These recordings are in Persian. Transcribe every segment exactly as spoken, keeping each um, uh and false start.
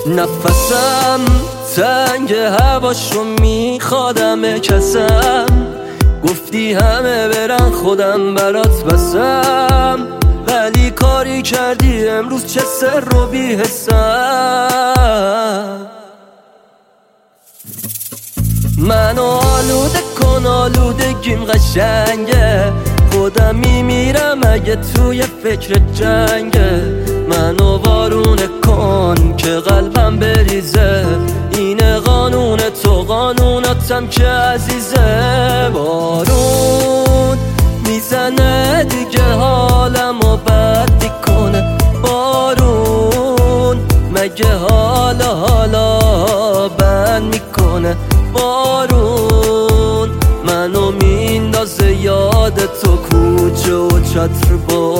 نفسم تنگ هواشو میخوادم کسم، گفتی همه برن خودم برات بسم، ولی کاری کردی امروز چه سر رو بی حسم. منو آلوده کن آلودگیم قشنگه، خودم میمیرم اگه توی فکر جنگه. منو وارونه کن که قلبم بریزه، اینه قانون تو قانوناتم که عزیزه. بارون میزنه دیگه حالمو بد میکنه، بارون مگه حالا حالا بند میکنه. بارون منو میندازه یاد تو کوچه و چتر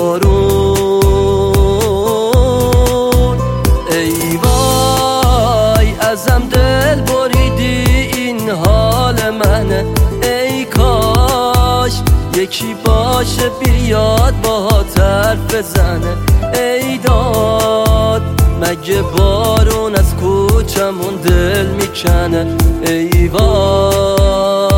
بارون. ای وای ازم دل بریدی این حال منه، ای کاش یکی باشه بیاد باهات حرف بزنه. ای داد مگه بارون از کوچمون دل میکنه. ای وای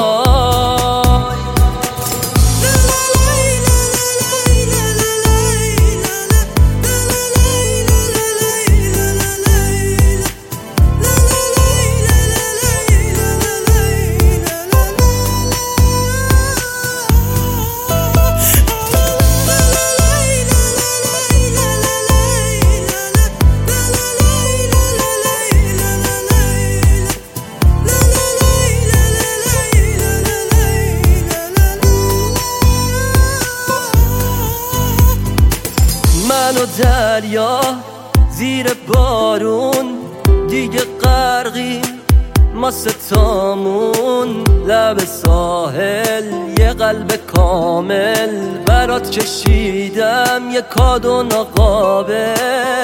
من و دریا زیر بارون دیگه غرقیم ما ستامون، لب ساحل یه قلب کامل برات کشیدم یه کادو ناقابل.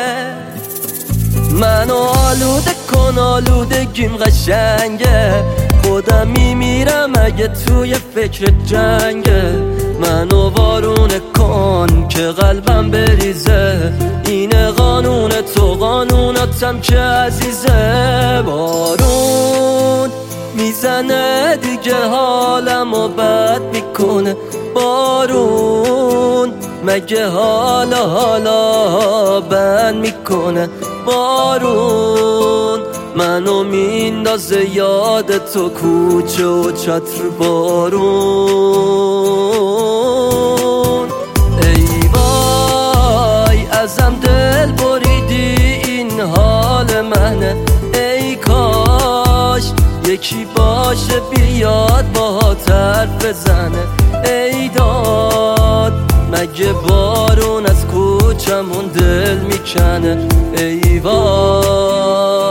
منو آلوده کن آلودگیم قشنگه، خودم میمیرم اگه توی فکر جنگه. منو وارونه کن که قلبم بریزه، اینه قانون تو قانوناتم که عزیزه. بارون میزنه دیگه حالمو بد میکنه، بارون مگه حالا حالا بند میکنه. بارون منو میندازه یاد تو کوچه و چتر بارون. ای وای ازم دل بریدی این حال منه، ای کاش یکی باشه بیاد باهات حرف بزنه. ای داد مگه بارون از کوچمون دل میکنه. ای وای